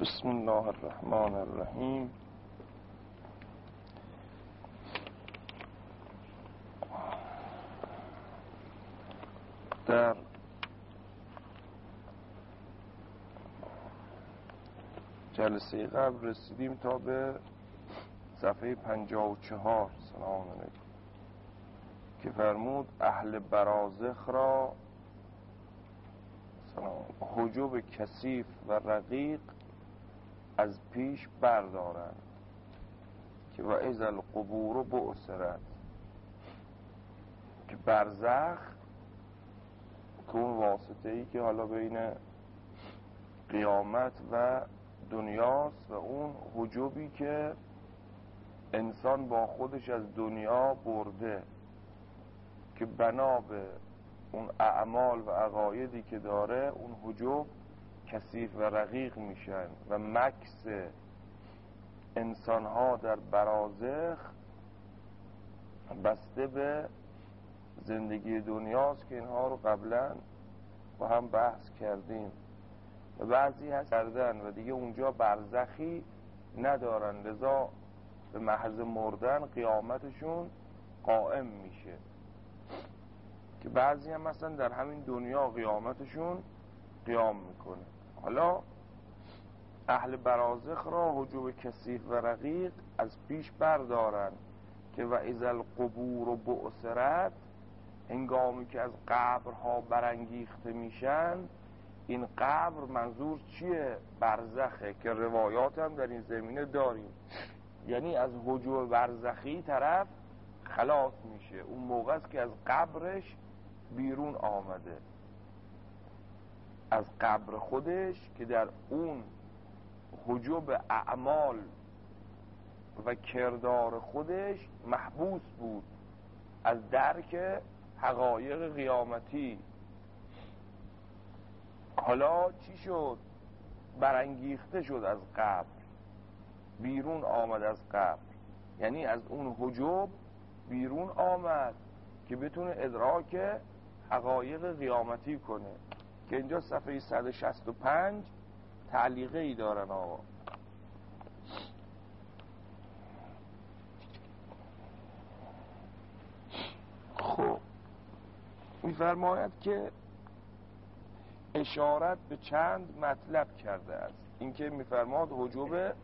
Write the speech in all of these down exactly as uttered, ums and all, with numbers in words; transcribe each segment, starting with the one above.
بسم الله الرحمن الرحیم. در جلسه قبل رسیدیم تا به صفحه پنجاه و چهار. سلام علیکم. که فرمود اهل برازخ را حجب کثیف و رقیق از پیش بردارند که و اذا القبور بعثرت، که برزخ که اون واسطه ای که حالا بین قیامت و دنیاست و اون حجبی که انسان با خودش از دنیا برده که بنا به اون اعمال و عقایدی که داره اون حجب کثیف و رقیق میشن و مکث انسانها در برازخ بسته به زندگی دنیاست که اینها رو قبلا با هم بحث کردیم و بعضی هست کردن و دیگه اونجا برزخی ندارن، لذا به محض مردن قیامتشون قائم میشه. که بعضی هم مثلا در همین دنیا قیامتشون قیام میکنه. حالا اهل برازخ را حجب کثیف و رقیق از پیش بردارن که و اذا القبور بعثرت، هنگامی که از قبرها برانگیخته میشن. این قبر منظور چیه؟ برزخه که روایات هم در این زمینه داریم، یعنی از حجب برزخی طرف خلاص میشه. اون موقع است که از قبرش بیرون آمده، از قبر خودش که در اون حجب اعمال و کردار خودش محبوس بود از درک حقایق قیامتی. حالا چی شد؟ برانگیخته شد از قبر، بیرون آمد از قبر، یعنی از اون حجب بیرون آمد که بتونه ادراک حقایق قیامتی کنه. که اینجا صفحه صد و شصت و پنج تعلیقه ای دارن آقا. خب میفرماید که اشارت به چند مطلب کرده است. اینکه میفرماد حجب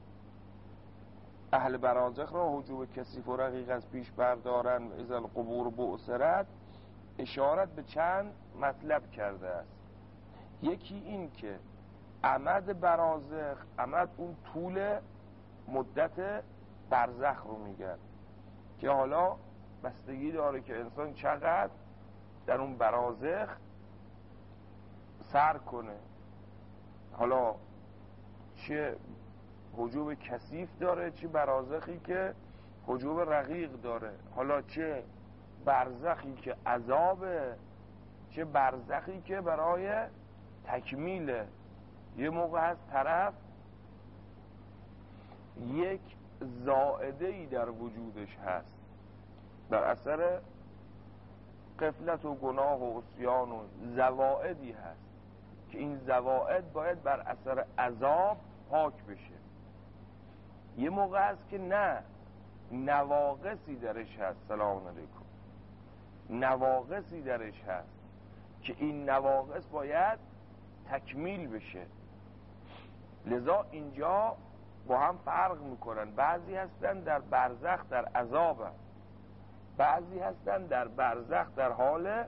اهل برازخ را حجب کثیف و رقیق از پیش بردارن و اذا القبور بعثرت، اشارت به چند مطلب کرده است. یکی این که امد برازخ، امد اون طول مدت برزخ رو میگن که حالا بستگی داره که انسان چقدر در اون برازخ سر کنه. حالا چه حجب کثیف داره، چه برازخی که حجب رقیق داره. حالا چه برزخی که عذابه، چه برزخی که برای تکمیله. یه موقع هست طرف یک زائده‌ای در وجودش هست در اثر غفلت و گناه و عصیان و زوائدی هست که این زوائد باید بر اثر عذاب پاک بشه. یه موقع هست که نه، نواقصی درش هست. سلام علیکم. نواقصی درش هست که این نواقص باید تکمیل بشه. لذا اینجا با هم فرق میکنن. بعضی هستن در برزخ در عذاب هست، بعضی هستن در برزخ در حال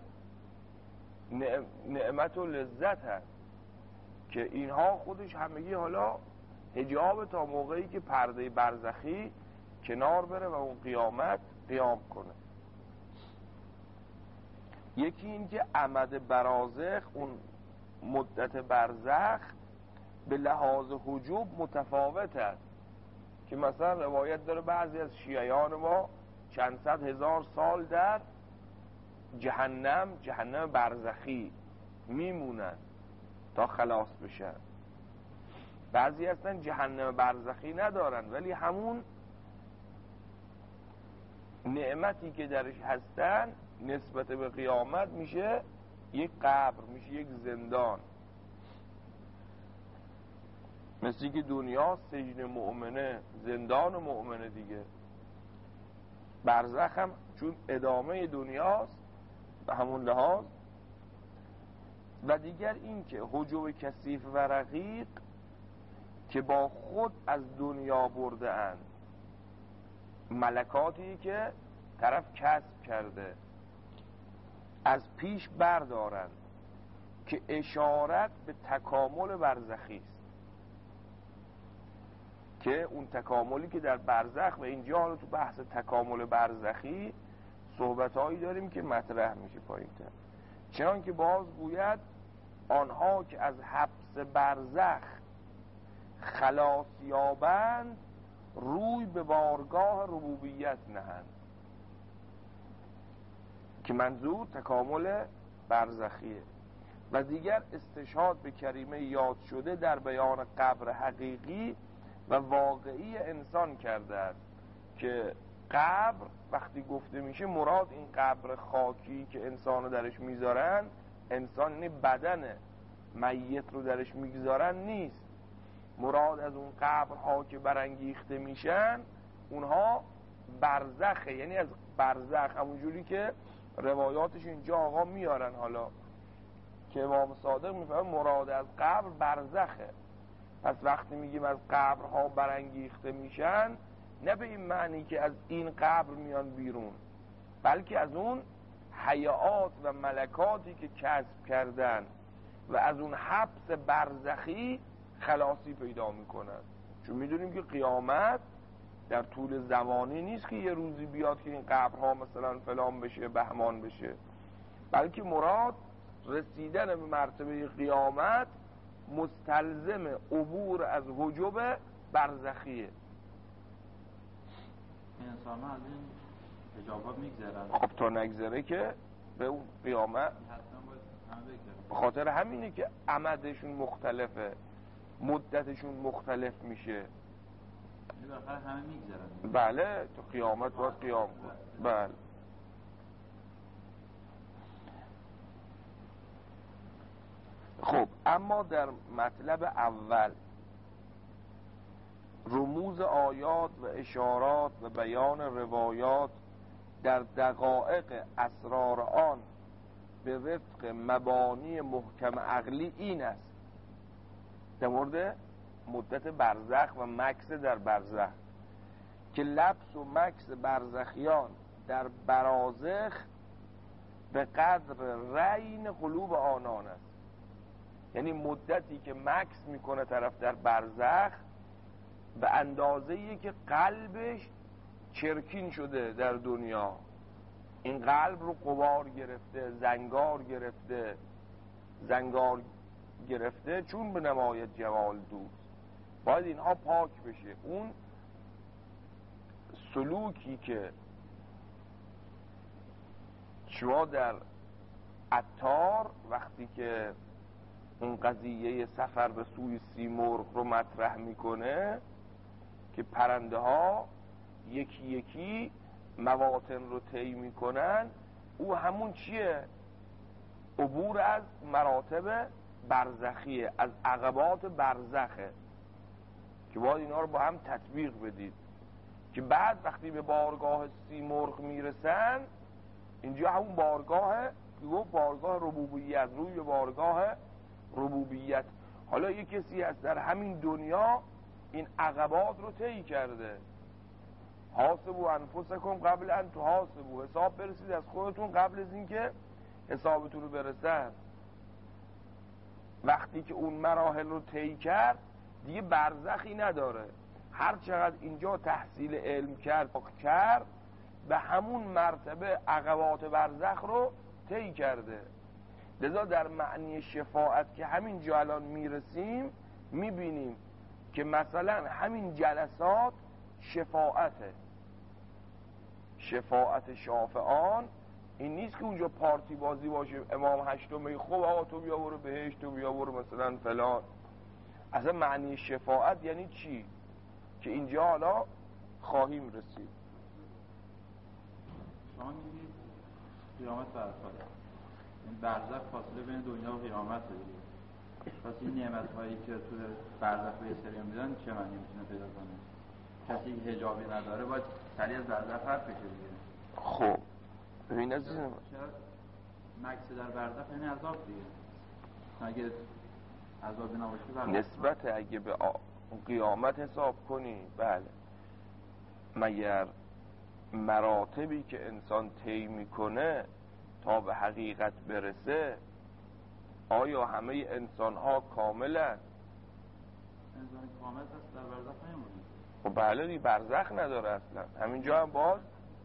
نعمت و لذت هست که اینها خودش همگی حالا حجاب تا موقعی که پرده برزخی کنار بره و اون قیامت قیام کنه. یکی این که امد برازخ، اون مدت برزخ به لحاظ حجوب متفاوت است. که مثلا روایت داره بعضی از شیعیان ما چند صد هزار سال در جهنم، جهنم برزخی میمونن تا خلاص بشن. بعضی هستن جهنم برزخی ندارن ولی همون نعمتی که درش هستن نسبت به قیامت میشه یک قبر، میشه یک زندان. مثل که دنیا سجن مؤمنه، زندان مؤمنه دیگه. برزخ هم چون ادامه دنیاست به همون لحاظ. و دیگر این که حجب کثیف و رقیق که با خود از دنیا برده اند، ملکاتی که طرف کسب کرده از پیش بردارند که اشارت به تکامل برزخی است، که اون تکاملی که در برزخ، و اینجا حالا تو بحث تکامل برزخی صحبتهایی داریم که مطرح میشه پایین‌تر. چنان که باز گوید آنها که از حبس برزخ خلاص یابند روی به بارگاه ربوبیت نهند، که منظور تکامل برزخیه. و دیگر استشهاد به کریمه یاد شده در بیان قبر حقیقی و واقعی انسان کرده است، که قبر وقتی گفته میشه مراد این قبر خاکی که انسانو درش میذارن، انسان یعنی بدن میت رو درش میگذارن نیست. مراد از اون قبرها که برانگیخته میشن اونها برزخه، یعنی از برزخ، همونجوری که روایاتش اینجا آقا میارن، حالا که امام صادق میفهمه مراد از قبر برزخه. پس وقتی میگیم از قبرها برانگیخته میشن، نه به این معنی که از این قبر میان بیرون، بلکه از اون حیات و ملکاتی که کسب کردن و از اون حبس برزخی خلاصی پیدا میکنن. چون میدونیم که قیامت در طول زمانی نیست که یه روزی بیاد که این قبرها مثلا فلان بشه بهمان بشه، بلکه مراد رسیدن به مرتبه قیامت مستلزم عبور از حجب برزخیه. این انسان ها از این حجابات میگذرن. خب تا نگذره که به اون قیامت به خاطر همینه که عمدشون مختلفه، مدتشون مختلف میشه. بالاخره همه میگذرن. بله تو قیامت باید قیام کن. بله. خب اما در مطلب اول رموز آیات و اشارات و بیان روایات در دقایق اسرار آن به وفق مبانی محکم عقلی این است. در مورد مدت برزخ و مکث در برزخ، که لبس و مکث برزخیان در برازخ به قدر رین قلوب آنان است. یعنی مدتی که مکث میکنه طرف در برزخ به اندازه‌ای که قلبش چرکین شده در دنیا، این قلب رو غبار گرفته، زنگار گرفته زنگار گرفته چون به نماید جمال دوست. باید اینها پاک بشه. اون سلوکی که شما در عطار وقتی که اون قضیه سفر به سوی سیمرغ رو مطرح میکنه که پرنده ها یکی یکی مواطن رو طی میکنن، او همون چیه؟ عبور از مراتب برزخیه، از عقبات برزخه، که باید اینا رو با هم تطبیق بدید. که بعد وقتی به بارگاه سیمرغ میرسن، اینجا همون بارگاه که گفت بارگاه ربوبیت، روی بارگاه ربوبیت. حالا یک کسی هست در همین دنیا این عقبات رو طی کرده، حاسبوا انفسکم قبل ان تحاسبوا، حساب برسید از خودتون قبل از این که حسابتون رو برسن. وقتی که اون مراحل رو طی کرد دیگه برزخی نداره، هر چقدر اینجا تحصیل علم کرد کرد به همون مرتبه عقبات برزخ رو طی کرده. لذا در معنی شفاعت که همین جا الان میرسیم میبینیم که مثلا همین جلسات شفاعته. شفاعت شافعان این نیست که اونجا پارتی بازی باشه، امام هشتم خب آقا تو بیا برو بهشت، تو بیا برو مثلا فلان. اصلا معنی شفاعت یعنی چی که اینجا حالا خواهیم رسید. شما میگید قیامت برخواهد، این برزخ فاصله بین دنیا و قیامت دیگه. پس این نعمت هایی که تو برزخ به سری میدن چه معنی میتونه پیدا کنه؟ کسی که حجابی نداره باید سریع از برزخ حرف بشه دیگه. خب ببین عزیزم، چرا مکس در برزخ یعنی عذاب دیگه؟ اگه عذابی نباشه برزخ نسبت اگه به قیامت حساب کنی، بله، مگر مراتبی که انسان طی میکنه تا به حقیقت برسه، آیا همه انسان ها کاملن؟ انسان کامل هست در برزخ نمیمونه. خب بله دیگه، برزخ نداره اصلا، همینجا هم باز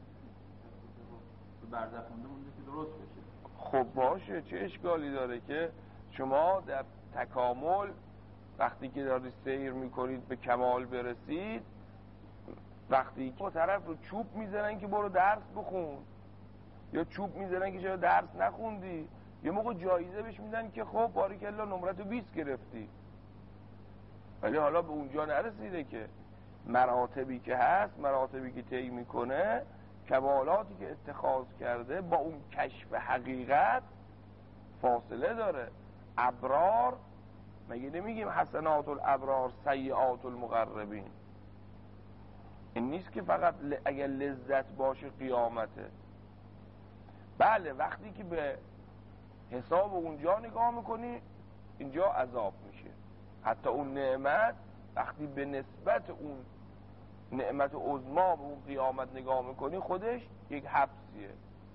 برزخ مونده مونده که درست بشه. خب باشه، چه اشکالی داره که شما در تکامل وقتی که دارید سیر میکنید به کمال برسید، وقتی که طرف رو چوب میزنن که برو درس بخون، یا چوب میزنن که چرا درس نخوندی، یه موقع جایزه بهش میدن که خب باریکلا نمرتو بیست گرفتی، ولی حالا به اونجا نرسیده که مراتبی که هست، مراتبی که طی میکنه، کمالاتی که اتخاذ کرده با اون کشف حقیقت فاصله داره. ابرار مگه نمیگیم حسنات الابرار سیئات المقربین؟ این نیست که فقط اگر لذت باشه قیامته. بله وقتی که به حساب اونجا نگاه میکنی اینجا عذاب میشه. حتی اون نعمت وقتی به نسبت اون نعمت عظمی به اون قیامت نگاه میکنی خودش یک حبسیه.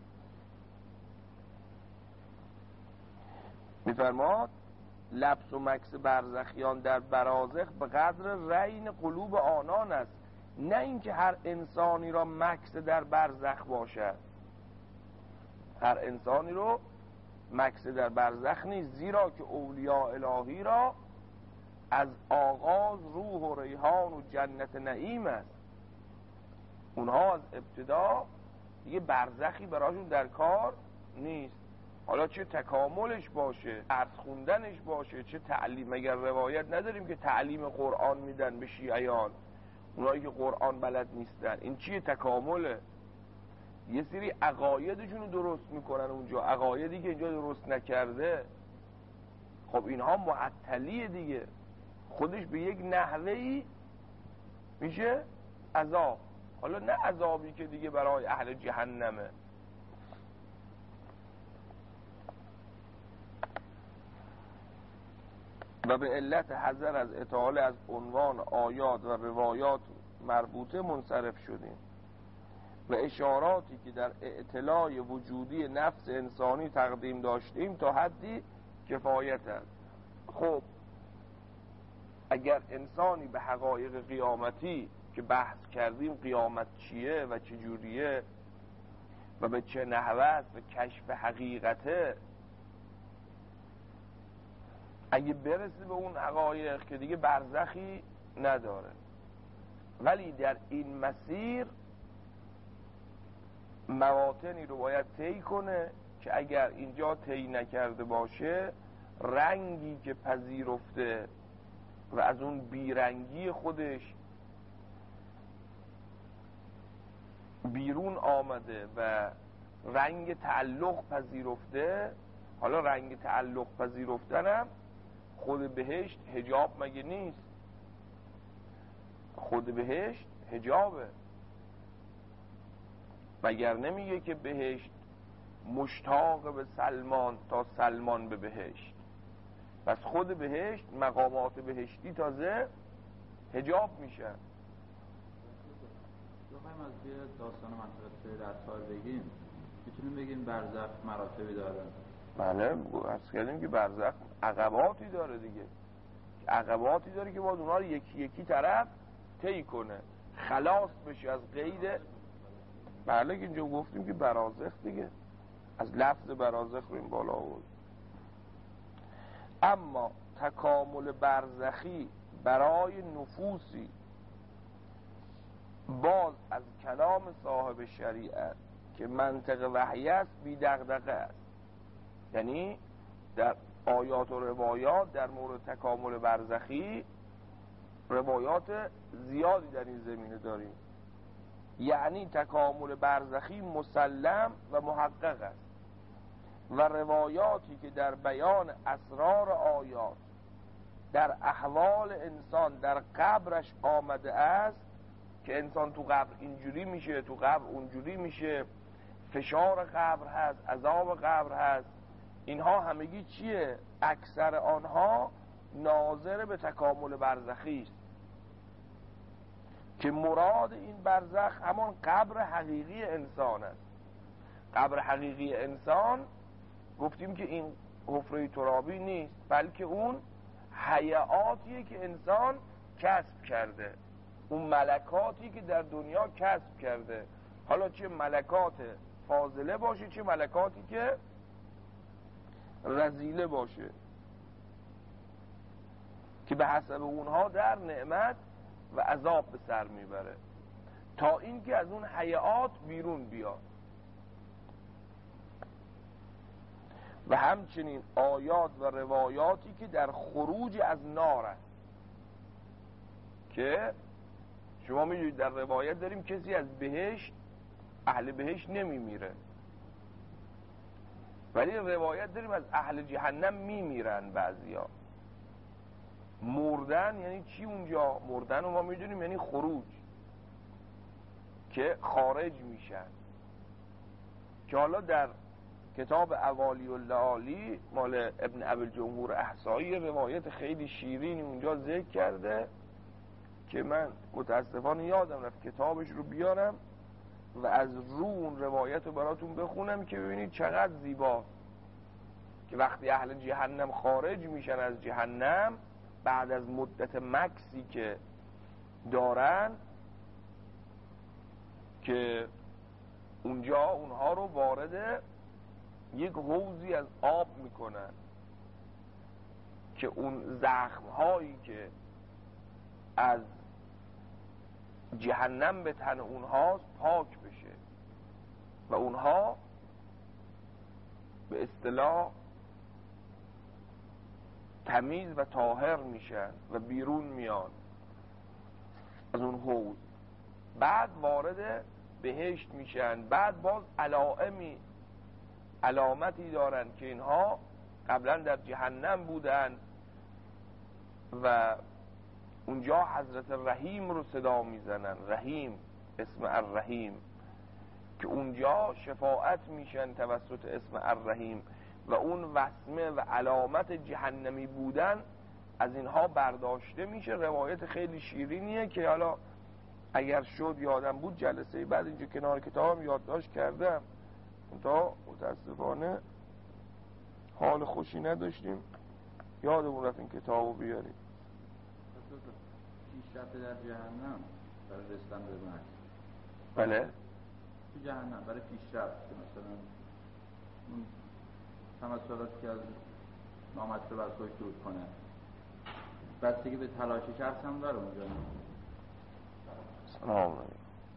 میفرماد لبس و مکس برزخیان در برازخ به قدر رین قلوب آنان است، نه اینکه هر انسانی را مکس در برزخ باشد. هر انسانی رو مکس در برزخ نیست، زیرا که اولیاء الهی را از آغاز روح و ریحان و جنت نعیم است. اونها از ابتدا دیگه برزخی براشون در کار نیست. حالا چه تکاملش باشه، درس خوندنش باشه، چه تعلیم، مگر روایت نداریم که تعلیم قرآن میدن به شیعیان، اونایی که قرآن بلد نیستن؟ این چیه؟ تکامله. یه سری عقایدشون رو درست میکنن اونجا، عقایدی که اینجا درست نکرده. خب اینها معطلیه دیگه، خودش به یک نحوهی میشه عذاب. حالا نه عذابی که دیگه برای اهل جهنمه. و به علت حذر از اطاله از عنوان آیات و روایات مربوطه منصرف شدیم و اشاراتی که در اطلاع وجودی نفس انسانی تقدیم داشتیم تا حدی کفایت است. خب اگر انسانی به حقایق قیامتی که بحث کردیم، قیامت چیه و چجوریه و به چه نحوه است و کشف حقیقته، اگه برسه به اون حقایق که دیگه برزخی نداره، ولی در این مسیر مواطنی رو باید طی کنه که اگر اینجا طی نکرده باشه، رنگی که پذیرفته و از اون بیرنگی خودش بیرون آمده و رنگ تعلق پذیرفته. حالا رنگ تعلق پذیرفتنم خود بهشت حجاب مگه نیست؟ خود بهشت حجابه. مگر نمیگه که بهشت مشتاق به سلمان تا سلمان به بهشت؟ پس خود بهشت، مقامات بهشتی تازه حجاب میشن. بخوایم از یه داستان منطقه سیر اطهار بگیم، میتونیم بگیم برزخ مراتبی داره. بله، عرض کردیم که برزخ عقباتی داره دیگه، عقباتی داره که باید اونها رو یکی یکی طرف طی کنه، خلاص بشه از قید. بله که اینجا گفتیم که برازخ دیگه، از لفظ برازخ رو این بالا بود. اما تکامل برزخی برای نفوسی باز از کلام صاحب شریعت که منطق وحی است بی دغدغه است. یعنی در آیات و روایات در مورد تکامل برزخی روایات زیادی در این زمینه داریم. یعنی تکامل برزخی مسلم و محقق است و روایاتی که در بیان اسرار آیات در احوال انسان در قبرش آمده است که انسان تو قبر اینجوری میشه، تو قبر اونجوری میشه، فشار قبر هست، عذاب قبر هست، اینها همگی چیه؟ اکثر آنها ناظر به تکامل برزخی است که مراد این برزخ همان قبر حقیقی انسان است. قبر حقیقی انسان گفتیم که این حفره ترابی نیست، بلکه اون حیاتیه که انسان کسب کرده، اون ملکاتی که در دنیا کسب کرده، حالا چه ملکات فاضله باشه چه ملکاتی که رذیله باشه، که به حسب اونها در نعمت و عذاب به سر میبره تا اینکه از اون حیات بیرون بیاد. و همچنین آیات و روایاتی که در خروج از نار است، که شما میدونید در روایت داریم کسی از بهشت، اهل بهشت نمیمیره، ولی روایت داریم از اهل جهنم میمیرن. بعضیا مردن یعنی چی؟ اونجا مردن رو ما میدونیم یعنی خروج، که خارج میشن، که حالا در کتاب اوالی اللعالی مال ابن ابوالجمهور احصایی روایت خیلی شیرینی اونجا ذکر کرده که من متاسفانه یادم رفت کتابش رو بیارم و از رو اون روایت رو براتون بخونم که ببینید چقدر زیباست. که وقتی اهل جهنم خارج میشن از جهنم بعد از مدت مکسی که دارن، که اونجا اونها رو وارد یک حوضی از آب میکنن که اون زخم هایی که از جهنم به تن اونهاست پاک بشه و اونها به اصطلاح تمیز و طاهر میشن و بیرون میان از اون حوض. بعد وارد بهشت میشن، بعد باز علائمی علامتی دارن که اینها قبلا در جهنم بودن و اونجا حضرت رحیم رو صدا میزنن، رحیم، اسم الرحیم، که اونجا شفاعت میشن توسط اسم الرحیم و اون وسمه و علامت جهنمی بودن از اینها برداشته میشه. روایت خیلی شیرینیه که حالا اگر شد یادم بود جلسه بعد اینجا کنار کتابم یادداشت کردم، تا متاسفانه حال خوشی نداشتیم یادمون رفت این کتابو بیاریم. پیشرفت در جهنم برای رسیدن به مرگ، بله تو جهنم برای پیشرفت که مثلا اون تمثالاتی که از نامطلوب از خودش دور کنه، بستگی به تلاش شخص هم داره اونجا. سلام علیکم.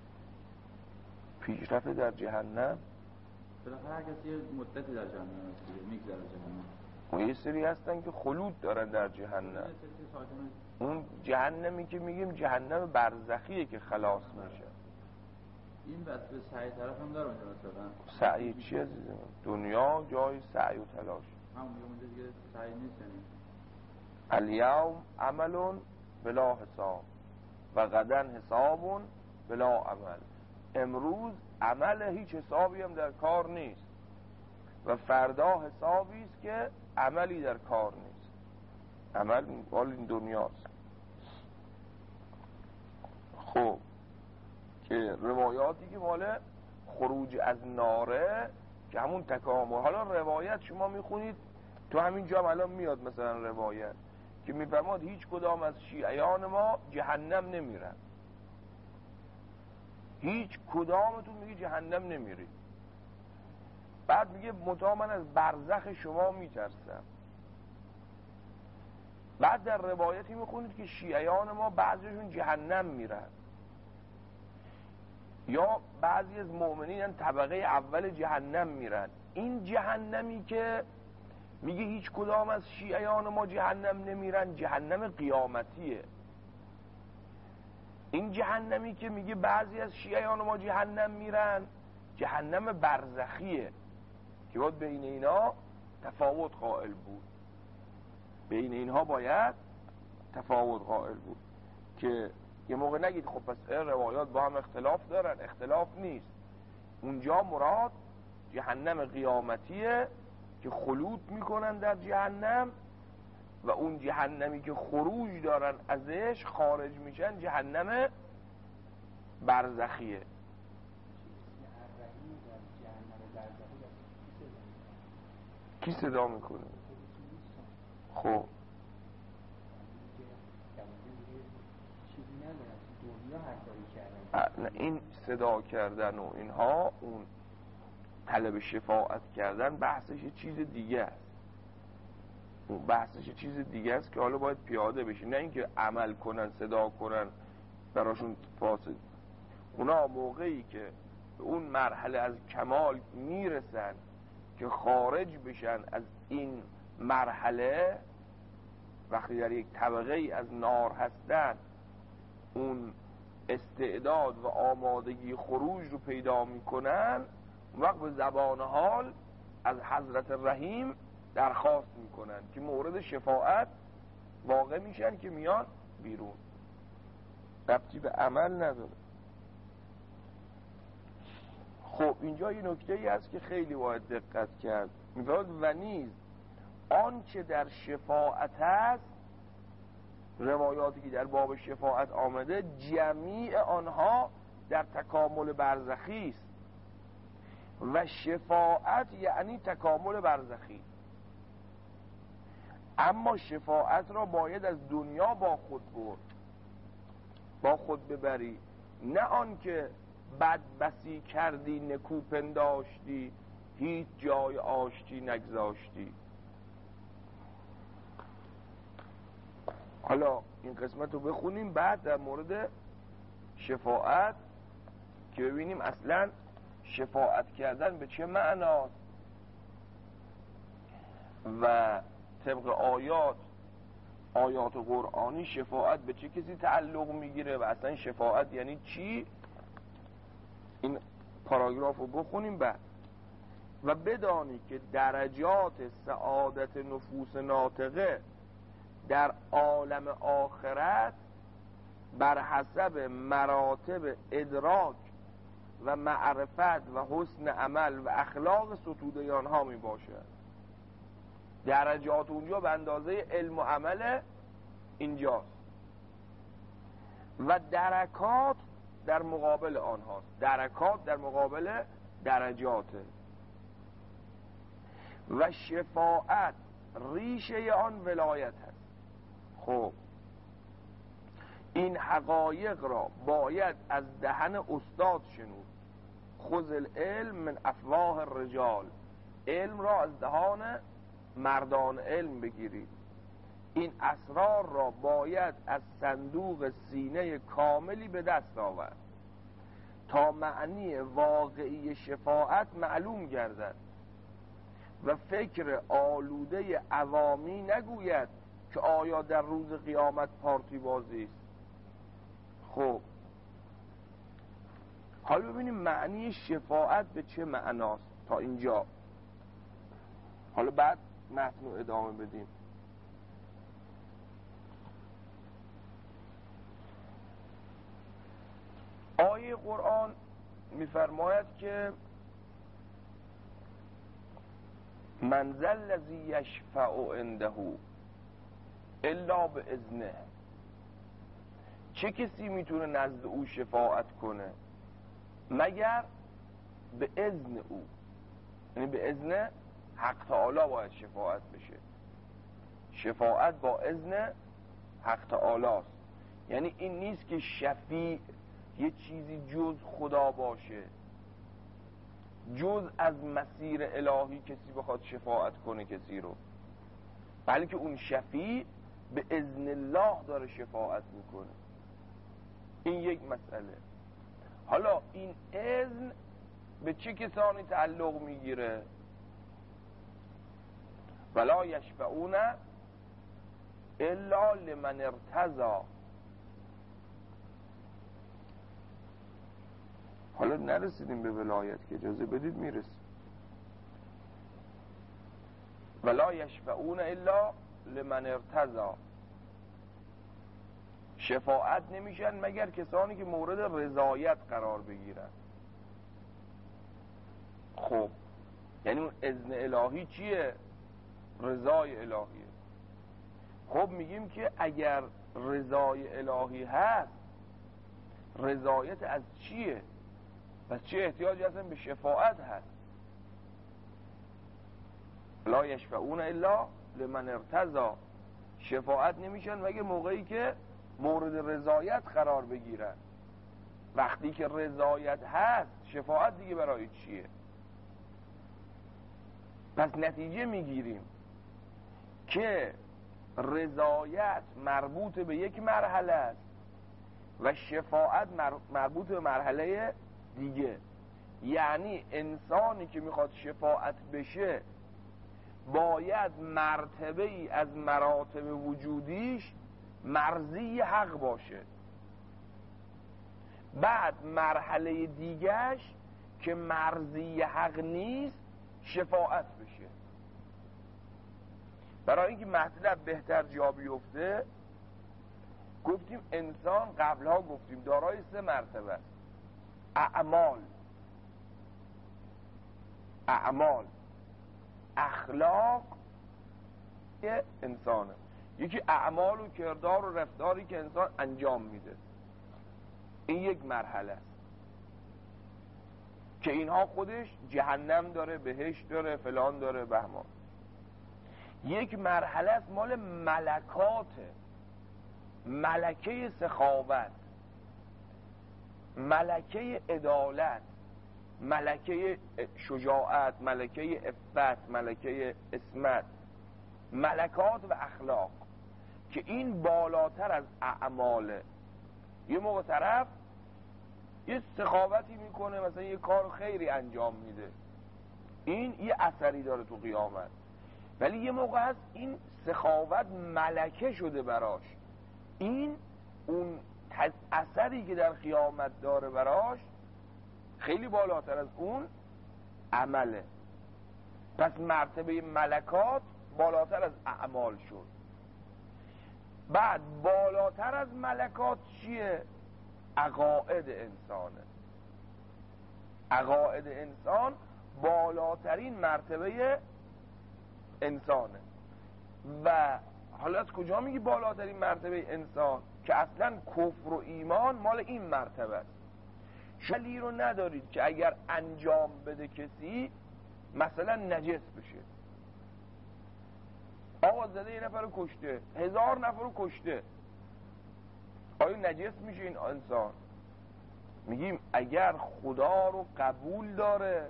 پیشرفت در جهنم بالاخره هر کسی یه مدتی در جهنم هست دیگه، میگذره جهنم. و یه سری هستن که خلود دارن در جهنم. اون جهنمی که میگیم جهنم برزخیه که خلاص میشه. این بس به سعی طرف هم داره اونجا مثلا. سعی چی عزیزم؟ دنیا جای سعی و تلاش. همون اونجا دیگه سعی نیست. یعنی الیوم عمل بلا حساب و غدا حساب بلا عمل. امروز عمل هیچ حسابی هم در کار نیست و فردا حسابی است که عملی در کار نیست. عمل مال این دنیاست. خب که روایاتی که مال خروج از ناره که همون تکامل، حالا روایت شما میخونید تو همین جا الان میاد مثلا روایت که میفرماد هیچ کدام از شیعیان ما جهنم نمیرن، هیچ کدامتون میگه جهنم نمیری. بعد میگه متا من از برزخ شما میترسم. بعد در روایتی میخونید که شیعیان ما بعضیشون جهنم میرن، یا بعضی از مؤمنین طبقه اول جهنم میرن. این جهنمی که میگه هیچ کدام از شیعیان ما جهنم نمیرن جهنم قیامتیه. این جهنمی که میگه بعضی از شیعیان ما جهنم میرن جهنم برزخیه که باید بین اینا تفاوت قائل بود. بین اینها باید تفاوت قائل بود که یه موقع نگید خب پس روایات با هم اختلاف دارن. اختلاف نیست. اونجا مراد جهنم قیامتیه که خلود میکنن در جهنم و اون جهنمی که خروج دارن ازش خارج میشن جهنم برزخیه. کی صدا میکنه؟ خب این صدا کردن و اینها، اون طلب شفاعت کردن بحثش چیز دیگه است. اون بحثش چیز دیگه است که حالا باید پیاده بشه، نه اینکه عمل کنن صدا کنن براشون فاسد. اونا موقعی که به اون مرحله از کمال میرسن که خارج بشن از این مرحله، وقتی در یک طبقه ای از نار هستن اون استعداد و آمادگی خروج رو پیدا میکنن، اون وقت به زبان حال از حضرت رحیم درخواست میکنن که مورد شفاعت واقع میشن که میان بیرون. ربطی به عمل نداره. خب اینجا یه نکته ای هست که خیلی باید دقت کرد. میفرماید و نیز آنچه در شفاعت هست، روایاتی که در باب شفاعت آمده، جمیع آنها در تکامل برزخی است و شفاعت یعنی تکامل برزخی. اما شفاعت را باید از دنیا با خود برد، با خود ببری، نه آن که بد بسی کردی نکو پنداشتی هیچ جای آشتی نگذاشتی. حالا این قسمت رو بخونیم، بعد در مورد شفاعت که ببینیم اصلا شفاعت کردن به چه معناست و طبق آیات آیات قرآنی شفاعت به چه کسی تعلق میگیره و اصلا شفاعت یعنی چی. این پاراگراف رو بخونیم بعد. و بدانی که درجات سعادت نفوس ناطقه در عالم آخرت بر حسب مراتب ادراک و معرفت و حسن عمل و اخلاق ستوده آنها می باشد. درجات اونجا به اندازه علم و عمل اینجاست و درکات در مقابل آنهاست. درکات در مقابل درجاته و شفاعت ریشه آن ولایت هست. خب این حقایق را باید از دهن استاد شنود. خذ العلم من افواه الرجال، علم را از دهان مردان علم بگیرید. این اسرار را باید از صندوق سینه کاملی به دست آورد تا معنی واقعی شفاعت معلوم گردد و فکر آلوده عوامی نگوید که آیا در روز قیامت پارتی بازی است. خب حالا ببینیم معنی شفاعت به چه معناست تا اینجا. حالا بعد متن رو ادامه بدیم. آیه قرآن میفرماید که من ذا الذی یشفع عنده الا باذنه، چه کسی میتونه نزد او شفاعت کنه مگر به اذن او. یعنی به اذن حق تعالی باید شفاعت بشه. شفاعت با اذن حق تعالی است. یعنی این نیست که شفیع یه چیزی جز خدا باشه، جز از مسیر الهی کسی بخواد شفاعت کنه کسی رو، بلکه اون شفیع به اذن الله داره شفاعت میکنه. این یک مسئله. حالا این اذن به چه کسانی تعلق میگیره؟ ولا یشفعون الا لمن ارتضی. حالا نرسیدیم به ولایت که اجازه بدید میرسیم. ولا یشفعون الا لمن ارتضی. شفاعت نمیشن مگر کسانی که مورد رضایت قرار بگیرن. خب یعنی اون اذن الهی چیه؟ رضای الهیه. خب میگیم که اگر رضای الهی هست، رضایت از چیه؟ پس چه احتیاجی اصلا به شفاعت هست؟ لا یشفعون الا لمن ارتضی. شفاعت نمیشن مگه موقعی که مورد رضایت قرار بگیرن. وقتی که رضایت هست شفاعت دیگه برای چیه؟ پس نتیجه میگیریم که رضایت مربوط به یک مرحله است و شفاعت مربوط به مرحله دیگه. یعنی انسانی که میخواد شفاعت بشه باید مرتبه ای از مراتب وجودیش مرضی حق باشه، بعد مرحله دیگهش که مرضی حق نیست شفاعت بشه. برای اینکه مطلب بهتر جا بیفته گفتیم انسان قبلها گفتیم دارای سه مرتبه است: اعمال، اعمال اخلاق که انسانه. یکی اعمال و کردار و رفتاری که انسان انجام میده، این یک مرحله است که اینها خودش جهنم داره، بهشت داره، فلان داره، بهمان. یک مرحله است مال ملکاته، ملکه سخاوت، ملکه عدالت، ملکه شجاعت، ملکه عفت، ملکه عصمت، ملکات و اخلاق که این بالاتر از اعماله. یه موقع طرف یه سخاوتی میکنه، مثلا یه کار خیری انجام میده، این یه اثری داره تو قیامت، ولی یه موقع هست این سخاوت ملکه شده براش، این اون اثری که در قیامت داره براش خیلی بالاتر از اون عمله. پس مرتبه ملکات بالاتر از اعمال شد. بعد بالاتر از ملکات چیه؟ عقاید انسانه. عقاید انسان بالاترین مرتبه انسانه. و حالا از کجا میگی بالاترین مرتبه انسان؟ که اصلا کفر و ایمان مال این مرتبه است. شلی رو ندارید که اگر انجام بده کسی مثلا نجس بشه. آقا زده یه نفر رو کشته، هزار نفر رو کشته، آیا نجس میشه این انسان؟ میگیم اگر خدا رو قبول داره،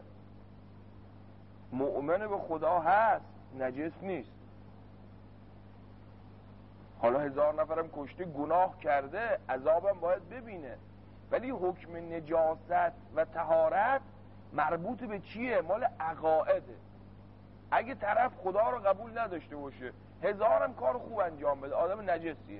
مؤمن به خدا هست، نجس نیست. حالا هزار نفرم کشته، گناه کرده، عذابم باید ببینه، ولی حکم نجاست و طهارت مربوط به چیه؟ مال عقائده. اگه طرف خدا رو قبول نداشته باشه، هزارم کار خوب انجام بده، آدم نجسیه.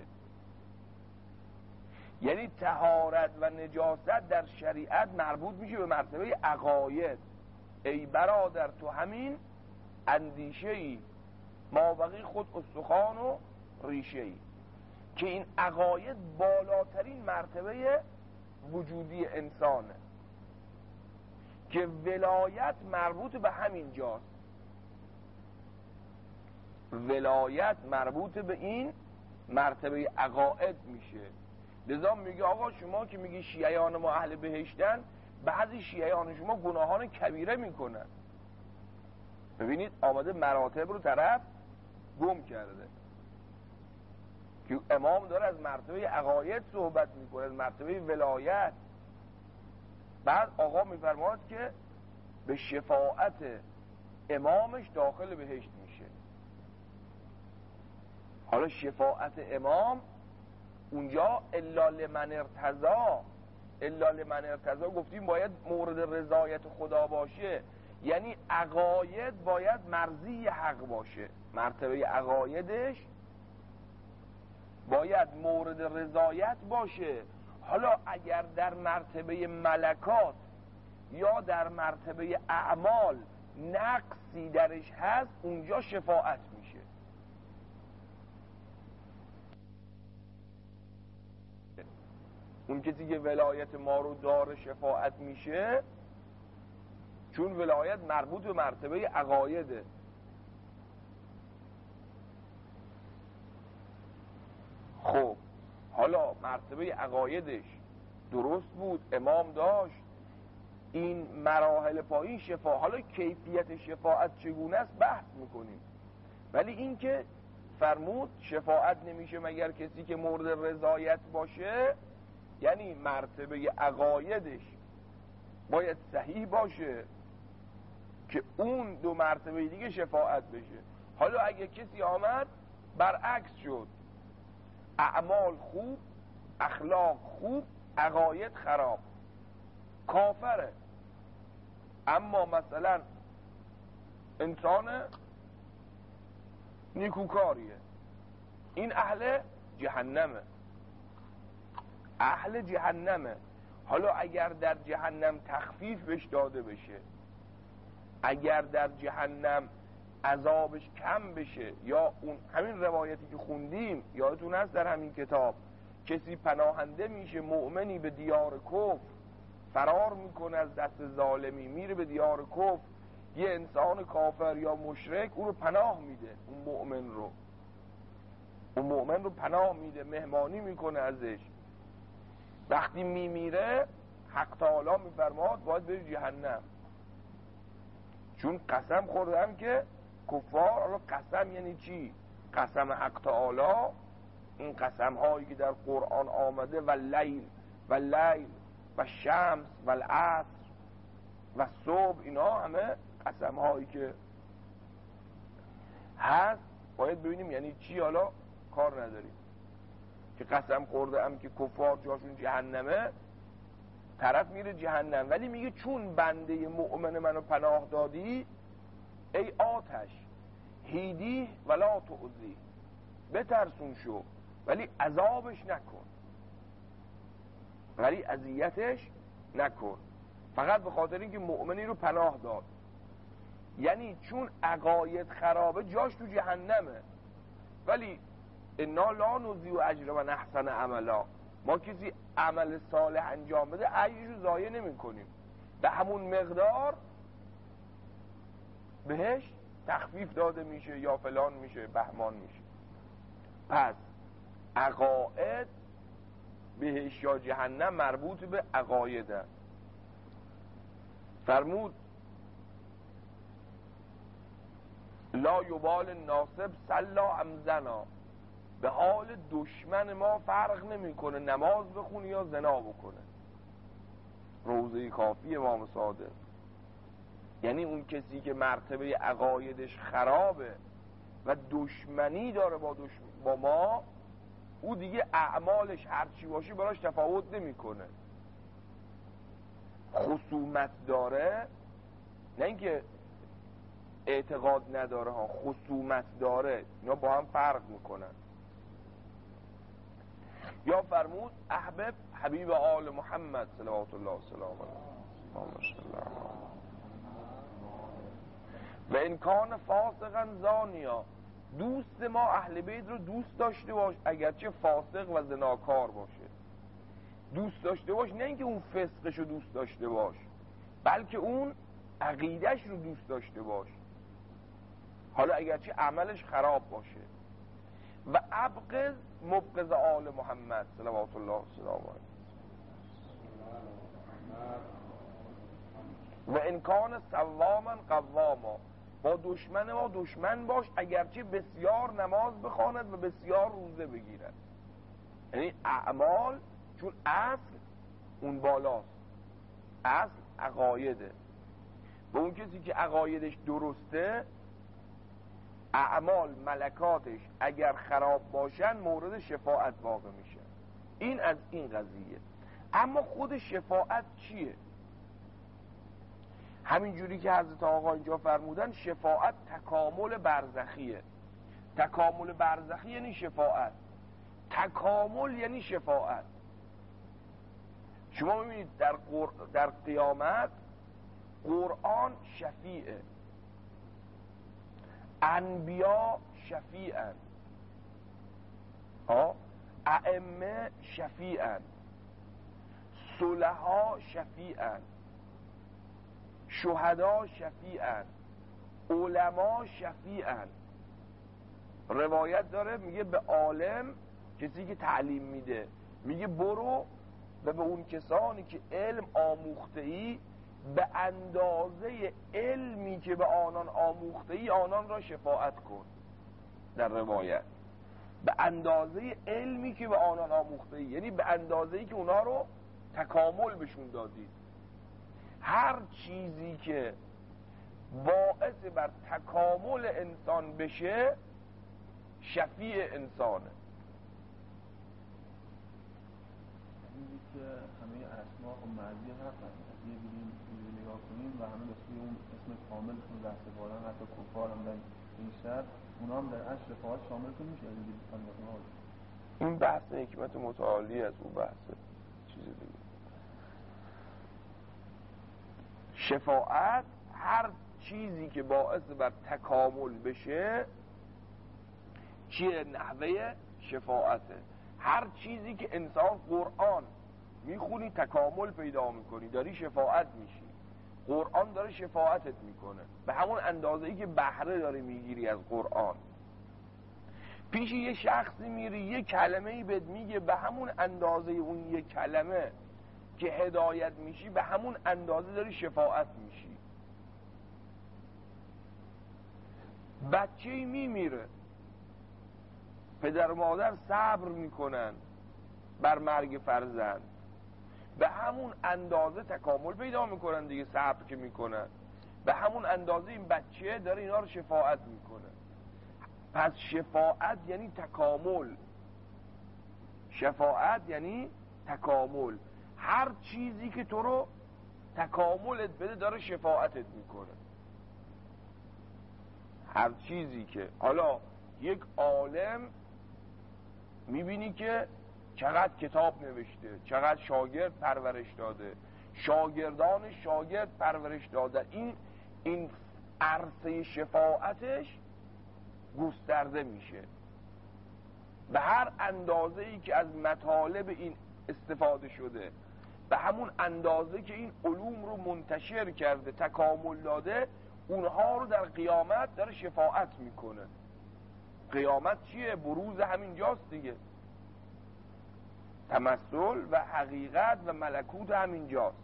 یعنی طهارت و نجاست در شریعت مربوط میشه به مرتبه عقاید. ای برادر تو همین اندیشه ای، مابقی خود استخوان و ریشه ای، که این عقاید بالاترین مرتبه وجودی انسانه، که ولایت مربوط به همین جاست. ولایت مربوط به این مرتبه عقاید میشه. لذا میگه آقا شما که میگی شیعیان ما اهل بهشتن، بعضی شیعیان شما گناهان کبیره میکنن. ببینید آمده مراتب رو طرف گم کرده، که امام داره از مرتبه عقاید صحبت میکنه، از مرتبه ولایت. بعد آقا میفرماد که به شفاعت امامش داخل بهشت میشه. حالا شفاعت امام اونجا الا لمن ارتضی، الا لمن ارتضی گفتیم باید مورد رضایت خدا باشه، یعنی عقاید باید مرضی حق باشه، مرتبه عقایدش باید مورد رضایت باشه. حالا اگر در مرتبه ملکات یا در مرتبه اعمال نقصی درش هست، اونجا شفاعت میشه. اون کسی که ولایت ما رو داره شفاعت میشه، چون ولایت مربوط به مرتبه عقایده. خب حالا مرتبه عقایدش درست بود، امام داشت، این مراحل پایین شفاعت، حالا کیفیت شفاعت چگونه است بحث میکنیم، ولی این که فرمود شفاعت نمیشه مگر کسی که مورد رضایت باشه، یعنی مرتبه عقایدش باید صحیح باشه که اون دو مرتبه دیگه شفاعت بشه. حالا اگه کسی آمد برعکس شد، اعمال خوب، اخلاق خوب، عقاید خراب، کافره، اما مثلا انسان نیکوکاریه، این اهل جهنمه، اهل جهنمه. حالا اگر در جهنم تخفیف بهش داده بشه، اگر در جهنم عذابش کم بشه، یا اون همین روایتی که خوندیم یادتون هست در همین کتاب، کسی پناهنده میشه مؤمنی به دیار کفر، فرار میکنه از دست ظالمی، میره به دیار کفر، یه انسان کافر یا مشرک او رو پناه میده، اون مؤمن رو اون مؤمن رو پناه میده، مهمانی میکنه ازش. وقتی میمیره حق تعالی میفرماد باید بره جهنم، چون قسم خوردم که کفار. حالا قسم یعنی چی؟ قسم حق تعالی، این قسم هایی که در قرآن آمده، و لیل و لیل و شمس و العصر و صبح، اینا همه قسم هایی که هست باید ببینیم یعنی چی. حالا کار نداریم که قسم خورده ام که کفار جاشون جهنمه، طرف میره جهنم، ولی میگه چون بنده مؤمن منو پناه دادی ای آتش، هیدی ولا تعذی، بترسون شو ولی عذابش نکن، ولی اذیتش نکن، فقط به خاطر اینکه مؤمنی رو پناه داد. یعنی چون عقاید خرابه جاش تو جهنمه، ولی انا لا نضیع اجر من احسن عملا، ما کسی عمل صالح انجام بده اجرش رو ضایع نمی کنیم، به همون مقدار بهش تخفیف داده میشه یا فلان میشه بهمان میشه. پس عقاید بهش یا جهنم مربوط به عقایده. فرمود لا یبال ناصب سلا ام زنا، به حال دشمن ما فرق نمیکنه نماز بخونه یا زنا بکنه. روضه کافی امام صادق. یعنی اون کسی که مرتبه عقایدش خرابه و دشمنی داره با, دشمن با ما، او دیگه اعمالش هرچی باشه براش تفاوت نمیکنه. خصومت داره، نه اینکه اعتقاد نداره ها، خصومت داره، اینا با هم فرق میکنن. یا فرمود احبب حبیب آل محمد صلوات الله و سلام علیه و انکان فاسقا زانیا، دوست ما اهل بیت رو دوست داشته باش اگرچه فاسق و زناکار باشه. دوست داشته باش نه اینکه اون فسقش رو دوست داشته باش، بلکه اون عقیدش رو دوست داشته باش، حالا اگرچه عملش خراب باشه. و ابغض مبغض آل محمد صلوات الله و سلام علیه و انکان سواما قواما، با دشمن ما دشمن باش اگرچه بسیار نماز بخواند و بسیار روزه بگیرد. یعنی اعمال، چون اصل اون بالاست، اصل عقایده. و اون کسی که عقایدش درسته، اعمال ملکاتش اگر خراب باشن مورد شفاعت واقع میشه. این از این قضیه. اما خود شفاعت چیه؟ همین جوری که حضرت آقا اینجا فرمودن، شفاعت تکامل برزخیه. تکامل برزخی یعنی شفاعت، تکامل یعنی شفاعت. شما میبینید در, قر... در قیامت قرآن شفیعه، انبیا شفیعن، ائمه شفیعن، صلحا شفیعن، شهدا شفیعن، علما شفیعن. روایت داره میگه به عالم، کسی که تعلیم میده، میگه برو و به اون کسانی که علم آموخته ای به اندازه علمی که به آنان آموخته ای آنان را شفاعت کن. در روایت به اندازه علمی که به آنان آموخته ای، یعنی به اندازه ای که اونا رو تکامل بهشون دادید. هر چیزی که باعث بر تکامل انسان بشه شفیع انسانه. چیزی که همه اسما و معزی حق هست، یه بیریم بیریم نگاه کنیم و همه بسیاری اون اسم کاملشون دسته بارن، حتی کفار هم در این شهر اونا هم در عشر شفاعت شاملتون میشه. این بحث حکمت متعالی از اون بحثه چیز دیگه. شفاعت هر چیزی که باعث بر تکامل بشه چیه؟ نحوه شفاعته. هر چیزی که انسان قرآن میخونی تکامل پیدا میکنی، داری شفاعت میشی. قرآن داره شفاعتت میکنه به همون اندازه‌ای که بهره داری میگیری از قرآن. پیش یه شخصی میری یه کلمه‌ای بهت میگه، به همون اندازه اون یه کلمه که هدایت میشی به همون اندازه داری شفاعت میشی. بچه‌ای میمیره، پدر و مادر صبر میکنن بر مرگ فرزند، به همون اندازه تکامل پیدا میکنن دیگه. صبر که میکنن به همون اندازه این بچه داره اینا رو شفاعت میکنه. پس شفاعت یعنی تکامل. شفاعت یعنی تکامل. هر چیزی که تو رو تکاملت بده داره شفاعتت میکنه. هر چیزی که حالا یک عالم میبینی که چقدر کتاب نوشته، چقدر شاگرد پرورش داده، شاگردان شاگرد پرورش داده، این این عرصه شفاعتش گسترده میشه. به هر اندازه ای که از مطالب این استفاده شده، به همون اندازه که این علوم رو منتشر کرده، تکامل داده، اونها رو در قیامت داره شفاعت میکنه. قیامت چیه؟ بروز همین جاست دیگه. تمثل و حقیقت و ملکوت همین جاست.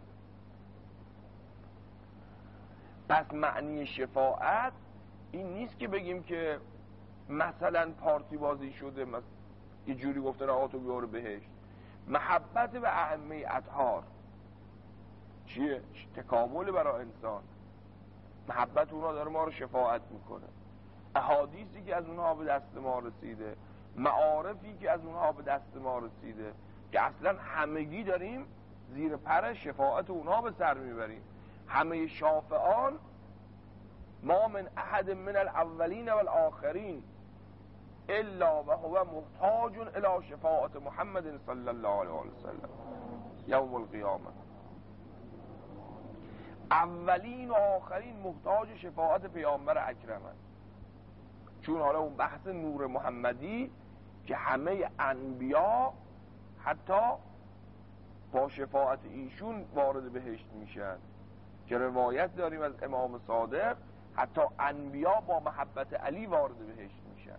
پس معنی شفاعت این نیست که بگیم که مثلا پارتی بازی شده، مثلا یه جوری گفتن آقا تو بیار بهشت. محبت به ائمه اطهار چیه؟ تکامل برای انسان. محبت اونا داره ما رو شفاعت میکنه. احادیثی که از اونها به دست ما رسیده، معارفی که از اونها به دست ما رسیده، که اصلا همگی داریم زیر پر شفاعت اونها به سر میبریم. همه شافعان ما من احد من الاولین و الاخرین الا و هو محتاج الى شفاعت محمد صلی الله علیه و سلم یوم القیامه. اولین و آخرین محتاج شفاعت پیامبر اکرمن. چون حالا اون بحث نور محمدی که همه انبیا حتی با شفاعت ایشون وارد بهشت میشن، که روایت داریم از امام صادق حتی انبیا با محبت علی وارد بهشت میشن.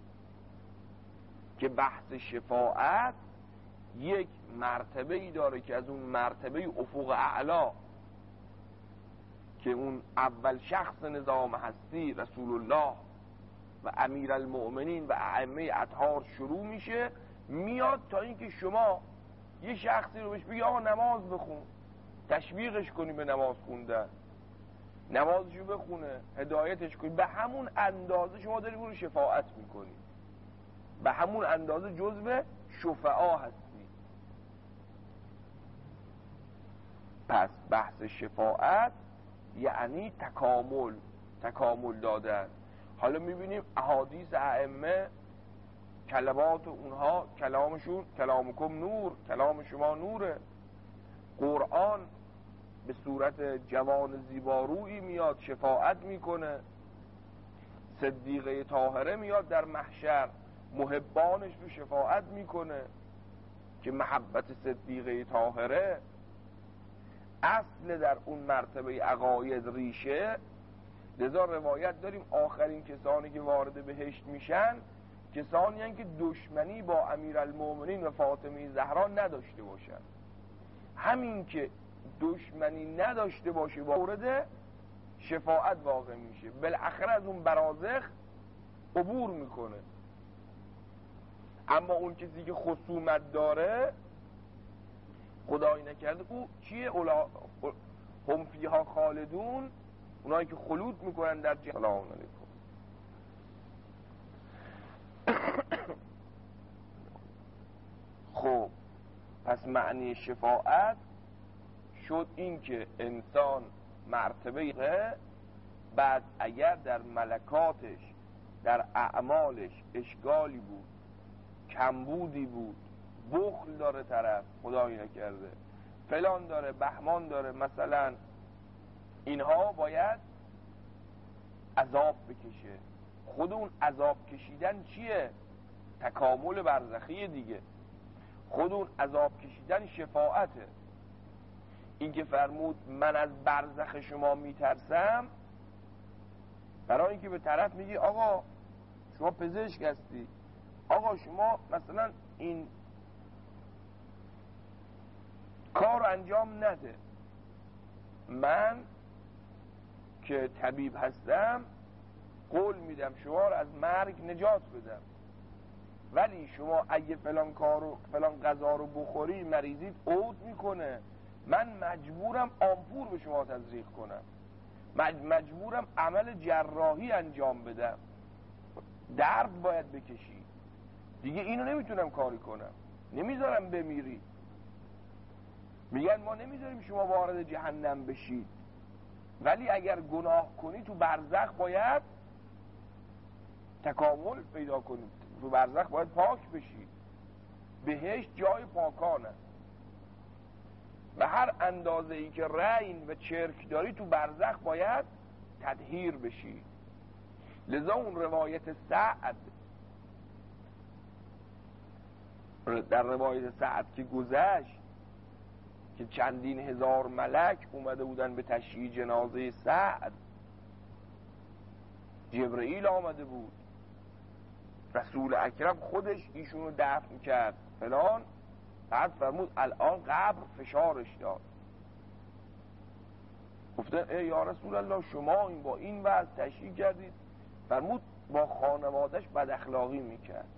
که بحث شفاعت یک مرتبه ای داره که از اون مرتبه افق اعلا که اون اول شخص نظام هستی رسول الله و امیر المؤمنین و ائمه اطهار شروع میشه، میاد تا اینکه شما یه شخصی رو بهش بگی آقا نماز بخون، تشویقش کنی به نماز خوندن، نمازشو بخونه، هدایتش کنی، به همون اندازه شما داری اون رو شفاعت میکنی، به همون اندازه جزو شفعا هستی. پس بحث شفاعت یعنی تکامل، تکامل دادن. حالا میبینیم احادیث ائمه کلمات اونها، کلامشون کلامکم نور، کلام شما نوره. قرآن به صورت جوان زیبارویی میاد شفاعت میکنه. صدیقه طاهره میاد در محشر محبانش رو شفاعت میکنه که محبت صدیقه طاهره اصل در اون مرتبه عقاید ریشه. لذا روایت داریم آخرین کسانی که وارد بهشت میشن کسانی هستند که دشمنی با امیرالمومنین و فاطمه زهرا نداشته باشن. همین که دشمنی نداشته باشه وارد شفاعت واقع میشه، بالاخره از اون برازخ عبور میکنه. اما اون کسی که خصومت داره خدایی نکرده او چیه؟ اولا هم فیها خالدون، اونایی که خلود میکنن در جهنم. سلام علیکم. خب پس معنی شفاعت شد این که انسان مرتبه بعد اگر در ملکاتش در اعمالش اشکالی بود، کمبودی بود، بخل داره طرف خدایی نکرده، فلان داره، بهمان داره، مثلا اینها باید عذاب بکشه. خود اون عذاب کشیدن چیه؟ تکامل برزخی دیگه. خود اون عذاب کشیدن شفاعته. این که فرمود من از برزخ شما میترسم، برای اینکه به طرف میگی آقا شما پزشک هستی، آقا شما مثلا این کار رو انجام نده، من که طبیب هستم قول میدم شما رو از مرگ نجات بدم، ولی شما اگه فلان کارو فلان غذا رو بخوری مریضیت عود میکنه، من مجبورم آمپور به شما تزریق کنم، مجبورم عمل جراحی انجام بدم، درد باید بکشی دیگه، اینو نمیتونم کاری کنم، نمیذارم بمیری. میگن ما نمیذاریم شما وارد جهنم بشید، ولی اگر گناه کنی تو برزخ باید تکامل پیدا کنی، تو برزخ باید پاک بشی. بهشت جای پاکانه. به هر اندازه ای که رین و چرک داری تو برزخ باید تطهیر بشی. لذا اون روایت سعد، در روایت سعد که گذشت که چندین هزار ملک اومده بودن به تشییع جنازه سعد، جبرئیل آمده بود، رسول اکرم خودش ایشونو دفن کرد فلان، بعد فرمود الان قبر فشارش داد. گفتن ای یا رسول الله شما این با این وضع تشییع کردید؟ فرمود با خانوادش بد اخلاقی میکرد،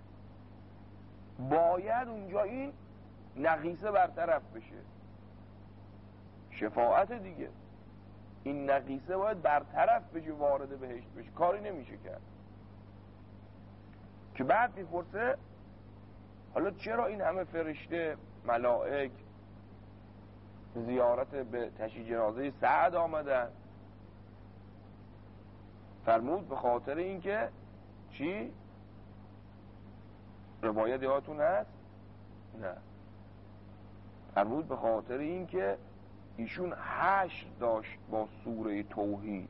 باید اونجا این نقیصه برطرف بشه. شفاعت دیگه، این نقیصه باید برطرف بشه، وارد بهشت بشه، کاری نمیشه کرد. که بعد میپرسه حالا چرا این همه فرشته ملائک زیارت به تشییع جنازه سعد آمدن؟ فرمود به خاطر اینکه چی؟ روایت یادتون هست؟ نه. فرمود به خاطر اینکه ایشون حشر داشت با سوره توحید،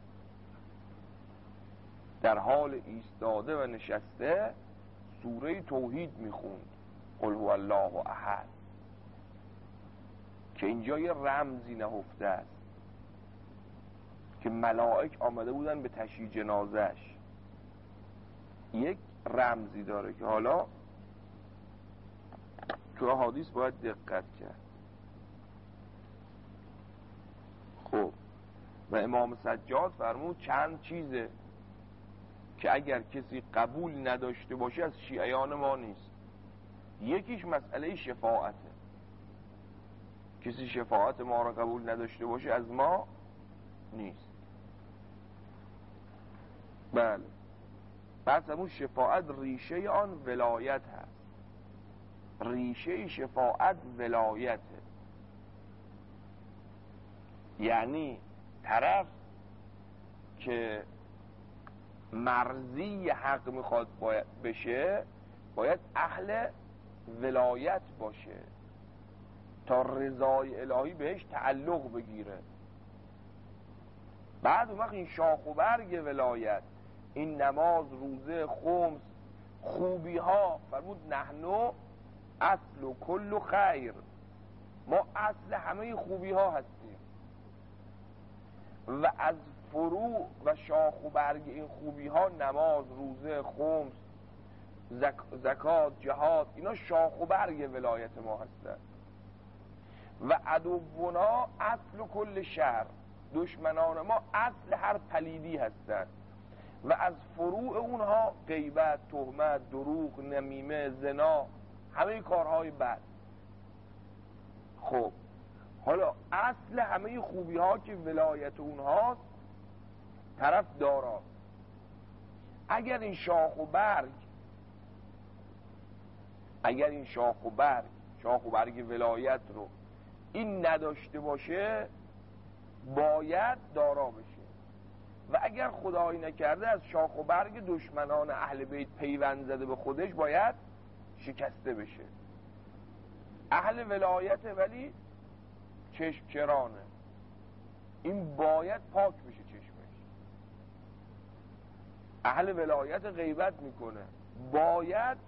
در حال ایستاده و نشسته سوره توحید میخوند، قل هو الله احد، که اینجا یه رمزی نهفته است که ملائک آمده بودن به تشییع جنازش، یک رمزی داره که حالا تو احادیث باید دقت کرد. خب و امام سجاد فرمود چند چیزه که اگر کسی قبول نداشته باشه از شیعیان ما نیست. یکیش مسئله شفاعته، کسی شفاعت ما را قبول نداشته باشه از ما نیست. بله. پس همون شفاعت ریشه آن ولایت هست، ریشه شفاعت ولایته، یعنی طرف که مرضی حق میخواد باید بشه باید اهل ولایت باشه تا رضای الهی بهش تعلق بگیره. بعد اون وقت این شاخ و برگ ولایت، این نماز، روزه، خمس، خوبی ها، فرمود نحنو اصل و کل خیر، ما اصل همه خوبی ها هستیم و از فروع و شاخ و برگ این خوبی ها نماز، روزه، خمس، زک... زکات، جهاد، اینا شاخ و برگ ولایت ما هستند. و عدونا اصل کل شر، دشمنان ما اصل هر پلیدی هستند و از فروع اونها غیبت، تهمت، دروغ، نمیمه، زنا، همه کارهای بد. خب حالا اصل همه خوبی ها که ولایت اونهاست طرف داراست. اگر این شاخ و برگ اگر این شاخ و برگ شاخ و برگ ولایت رو این نداشته باشه باید دارا بشه و اگر خدایی نکرده از شاخ و برگ دشمنان اهل بیت پیوند زده به خودش باید شکسته بشه. اهل ولایت ولی چشم چرانه، این باید پاک بشه چشمش. اهل ولایت غیبت میکنه، باید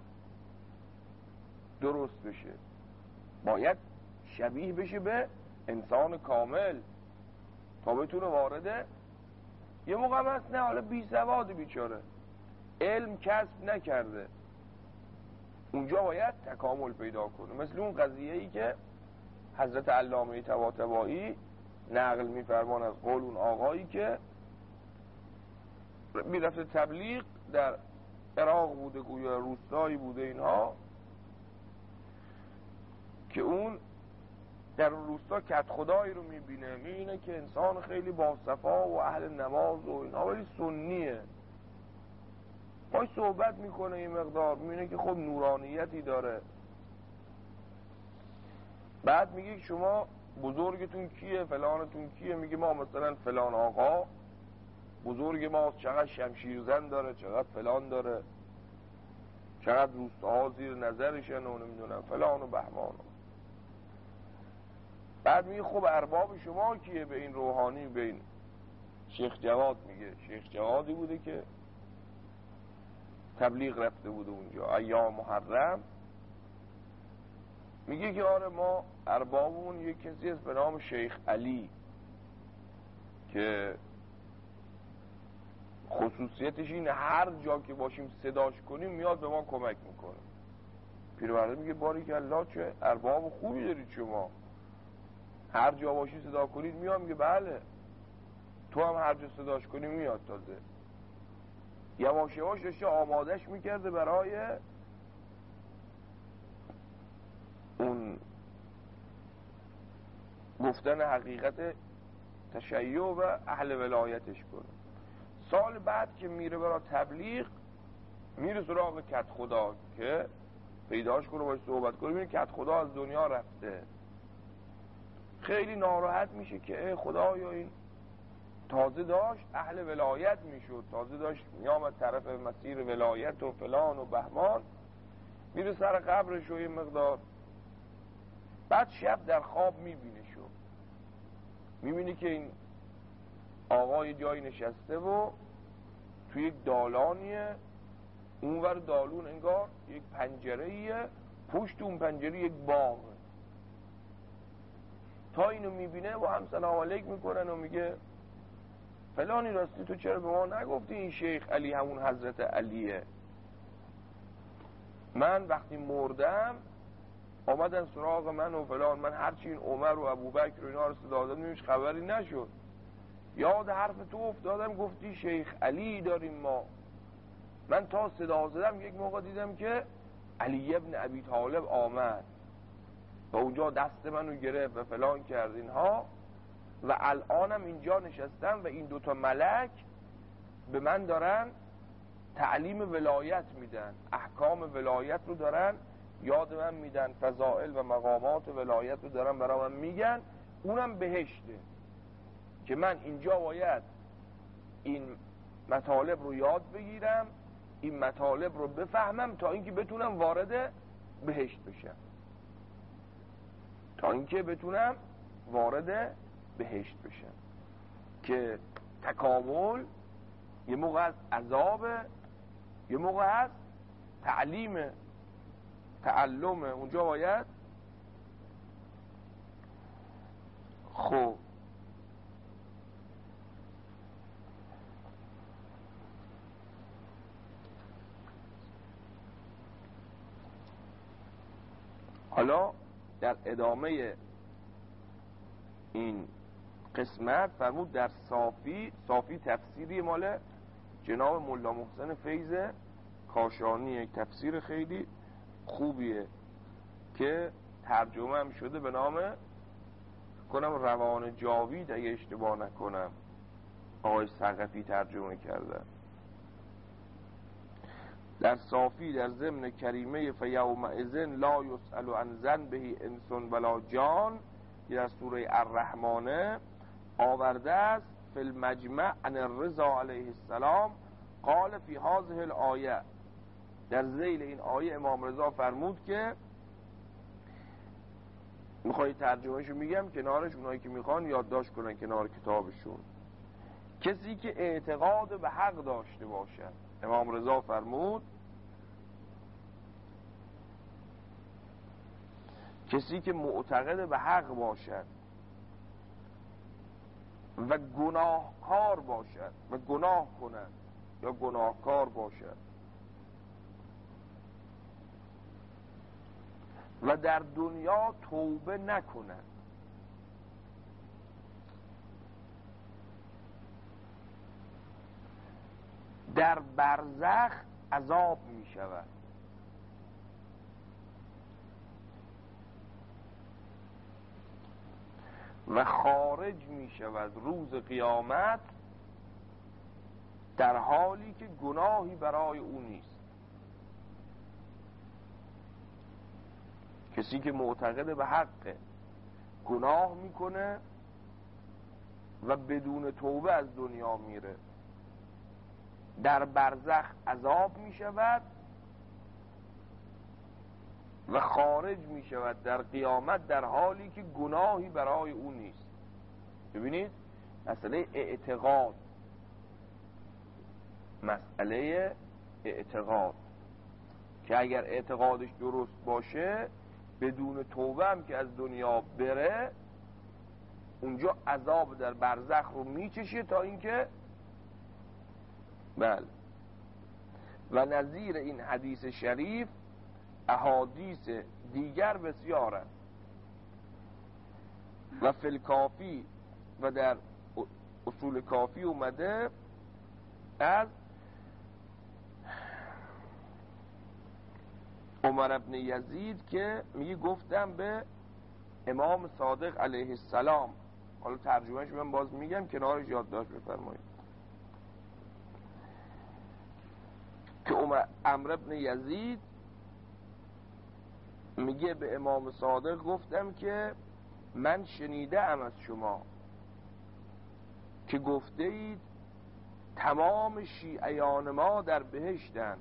درست بشه، باید شبیه بشه به انسان کامل تا بتونه وارده. یه موقع هم هست نه، حالا بی سواد بیچاره، علم کسب نکرده، اونجا باید تکامل پیدا کنه. مثل اون قضیه ای که حضرت علامه طباطبایی نقل میفرمان از قول اون آقایی که میرفته تبلیغ در عراق بوده، گویا روستایی بوده اینها، که اون در اون روستا کت خدایی رو میبینه، میبینه که انسان خیلی باصفا و اهل نماز و اینا ولی سنیه. باید صحبت میکنه این مقدار، میبینه که خب نورانیتی داره. بعد میگه شما بزرگتون کیه، فلانتون کیه؟ میگه ما مثلا فلان آقا بزرگ ما چقدر شمشیرزن داره، چقدر فلان داره، چقدر روستاها زیر نظرشن و نمیدونم فلان و بهمان. بعد میگه خب ارباب شما کیه؟ به این روحانی، به این شیخ جواد. میگه شیخ جوادی بوده که تبلیغ رفته بوده اونجا ایام محرم. میگه که آره ما اربابمون یک کسی است به نام شیخ علی که خصوصیتش اینه هر جا که باشیم صداش کنیم میاد به ما کمک میکنه. پیرمرده میگه باریکالله چه ارباب خوبی دارید شما، هر جا باشی صدا کنید میاد. میگه بله، تو هم هر جا صداش کنی میاد. تازه یواش یواش داشته آمادش میکرده برای اون گفتن حقیقت تشیع و اهل ولایتش کنه. سال بعد که میره برای تبلیغ میره سراغ کت خدا که پیداش کنه باش صحبت کنه. میره کت خدا از دنیا رفته، خیلی ناراحت میشه که خدایا این تازه داشت اهل ولایت میشد، تازه داشت میامد طرف مسیر ولایت و فلان و بهمان. میره سر قبرش و یه مقدار. بعد شب در خواب میبینه شو میبینی که این آقای جایی نشسته و توی یک دالانیه، اونور دالون انگار یک پنجره‌ایه، پشت اون پنجره یک باغه. تا اینو میبینه و هم سلام علیک میکنن و میگه فلانی راستی تو چرا به ما نگفتی این شیخ علی همون حضرت علیه؟ من وقتی مردم آمدن سراغ من و فلان، من هرچی این عمر و ابوبکر و اینا رو صدا دادم نمیش خبری نشد. یاد حرف تو افتادم گفتی شیخ علی داریم ما. من تا صدا زدم یک موقع دیدم که علی ابن ابی طالب آمد و اونجا دست منو گرفت و فلان کرد اینها، و الانم اینجا نشستم و این دوتا ملک به من دارن تعلیم ولایت میدن، احکام ولایت رو دارن یاد من میدن، فضائل و مقامات ولایت رو دارن برای من میگن. اونم بهشته که من اینجا باید این مطالب رو یاد بگیرم، این مطالب رو بفهمم تا اینکه بتونم وارد بهشت بشم، تا اینکه بتونم وارد بهشت بشم. که تکامل یه موقع از عذاب، یه موقع از تعلیم، تعلم. اونجا باید خب حالا در ادامه این قسمت فرمود در صافی، صافی تفسیری مال جناب ملا محسن فیض کاشانی، یک تفسیر خیلی خوبیه که ترجمه هم شده به نام کنم روان جاوید، اگه اشتباه نکنم آقای ثقفی ترجمه کردن. در صافی در ضمن کریمه فیومئذ لا یسأل عن ذنبه انس ولا جان که در سوره الرحمن آورده است فی المجمع عن الرضا علیه السلام قال فی هذه الآیه، در ذیل این آیه امام رضا فرمود که میخوایی ترجمهشو میگم کنارش، اونایی که میخوان یادداشت کنن کنار کتابشون، کسی که اعتقاد به حق داشته باشد، امام رضا فرمود کسی که معتقد به حق باشد و گناهکار باشد و گناه کند یا گناهکار باشد و در دنیا توبه نکند، در برزخ عذاب می شود و خارج می شود روز قیامت در حالی که گناهی برای او نیست. کسی که معتقد به حق گناه میکنه و بدون توبه از دنیا میره، در برزخ عذاب میشود و خارج میشود در قیامت در حالی که گناهی برای او نیست. ببینید مسئله اعتقاد، مسئله اعتقاد که اگر اعتقادش درست باشه بدون توبه هم که از دنیا بره اونجا عذاب در برزخ رو میچشه تا اینکه بله. و نظیر این حدیث شریف احادیث دیگر بسیار است و فی الکافی و در اصول کافی اومده از عمر ابن یزید که میگه گفتم به امام صادق علیه السلام، حالا ترجمهش من باز میگم کنارش یادداشت بفرمایید، که عمر عمرو ابن یزید میگه به امام صادق گفتم که من شنیده ام از شما که گفته اید تمام شیعیان ما در بهشتن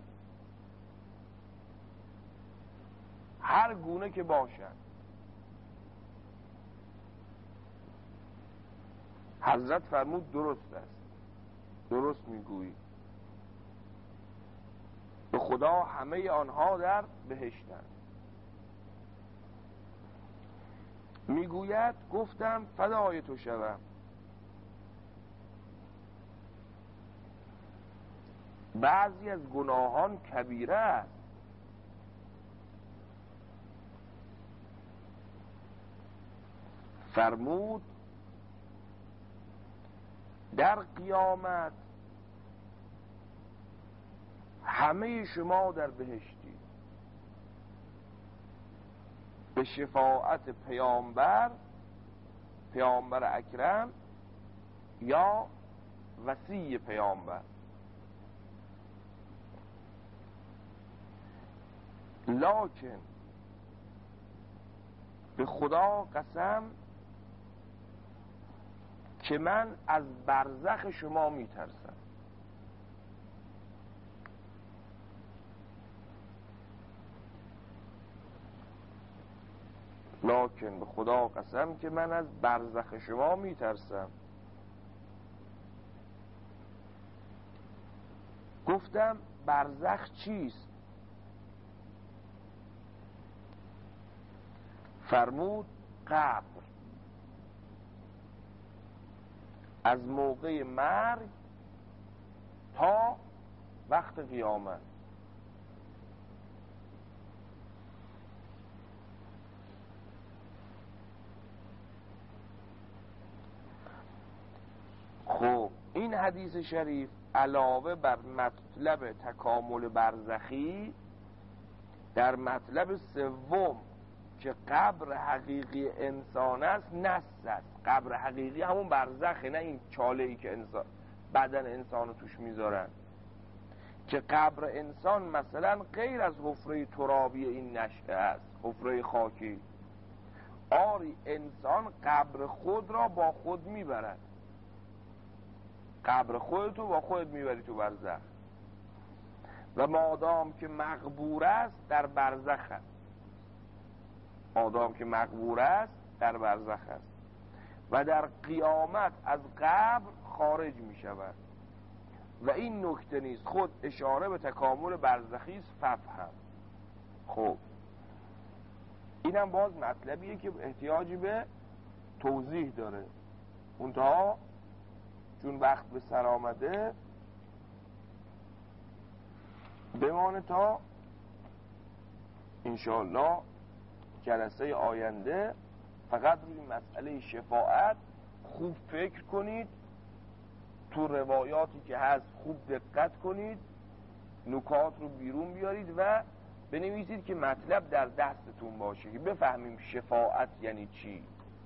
هر گونه که باشن. حضرت فرمود درست است، درست میگویی، به خدا همه آنها در بهشتن. میگوید گفتم فدای تو شوم، بعضی از گناهان کبیره است، فرمود در قیامت همه شما در بهشتی به شفاعت پیامبر پیامبر اکرم یا وصی پیامبر، لکن به خدا قسم که من از برزخ شما میترسم. لکن به خدا قسم که من از برزخ شما میترسم. گفتم برزخ چیست؟ فرمود قبر. از موقع مرگ تا وقت قیامت. خب این حدیث شریف علاوه بر مطلب تکامل برزخی، در مطلب سوم که قبر حقیقی انسان است نص است. قبر حقیقی همون برزخه، نه این چاله ای که انسان بدن انسان رو توش میذارن، که قبر انسان مثلا غیر از حفره ترابی این نشأه است، حفره خاکی. آری انسان قبر خود را با خود میبرد، قبر خودتو با خودت میبری تو برزخ، و مادام که مقبور است در برزخ است، مادام که مقبور است در برزخ است و در قیامت از قبر خارج می شود. و این نکته نیست خود اشاره به تکامل برزخی است ففهم. خب اینم باز مطلبیه که احتیاجی به توضیح داره، منتها چون وقت به سر آمده بمانه تا انشاءالله جلسه آینده. فقط روی مسئله شفاعت خوب فکر کنید، تو روایاتی که هست خوب دقت کنید، نکات رو بیرون بیارید و بنویسید که مطلب در دستتون باشه که بفهمیم شفاعت یعنی چی،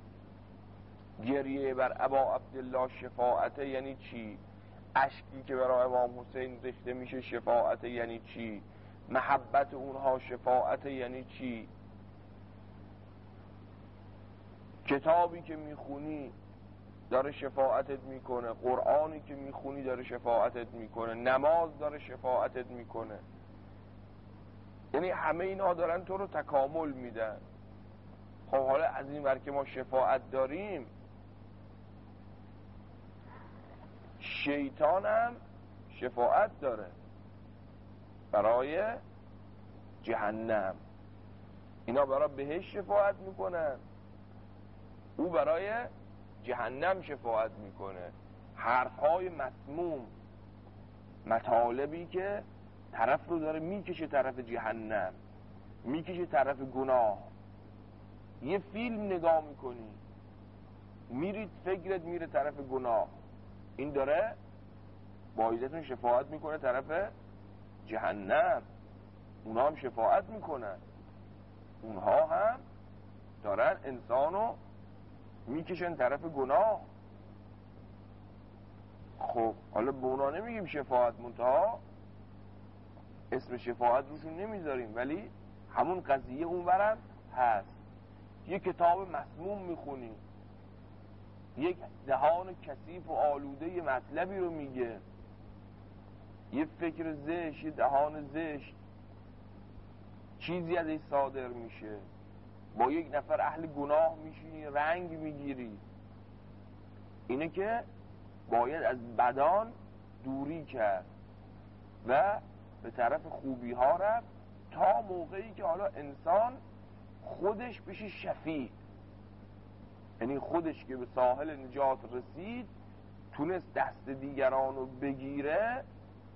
گریه بر ابا عبدالله شفاعت یعنی چی، اشکی که برای امام حسین ریخته میشه شفاعت یعنی چی، محبت اونها شفاعت یعنی چی، کتابی که میخونی داره شفاعتت میکنه، قرآنی که میخونی داره شفاعتت میکنه، نماز داره شفاعتت میکنه. یعنی همه اینا دارن تو رو تکامل میدن. خب حالا از این ور که ما شفاعت داریم، شیطانم شفاعت داره برای جهنم. اینا برای بهشت شفاعت میکنن، او برای جهنم شفاعت میکنه. حرفهای مسموم، مطالبی که طرف رو داره میکشه طرف جهنم، میکشه طرف گناه. یه فیلم نگاه میکنی میرید فکرت میره طرف گناه، این داره بایدتون شفاعت میکنه طرف جهنم. اونها هم شفاعت میکنن، اونها هم دارن انسانو میکشن طرف گناه. خب حالا به اونا نمیگیم شفاعت، منتها اسم شفاعت روشون نمیذاریم، ولی همون قضیه اونورم هست. یک کتاب مسموم میخونی، یک دهان کثیف و آلوده مطلبی رو میگه، یه فکر زشت، یه دهان زشت، چیزی ازش صادر میشه، با یک نفر اهل گناه میشینی رنگ میگیری. اینه که باید از بدان دوری کرد و به طرف خوبی ها رفت تا موقعی که حالا انسان خودش بشه شفیع، یعنی خودش که به ساحل نجات رسید تونست دست دیگران رو بگیره.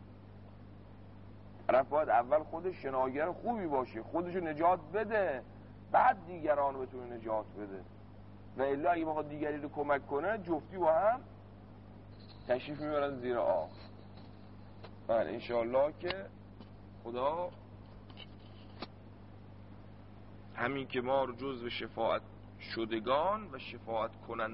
طرف باید اول خودش شناگر خوبی باشه، خودش رو نجات بده، بعد دیگران رو بتونه نجات بده. و الا اگه بخواد دیگری رو کمک کنه جفتی با هم تشریف میبرن زیر آب. بله انشاءالله که خدا همین که ما رو جزو شفاعت شدگان و شفاعت کنن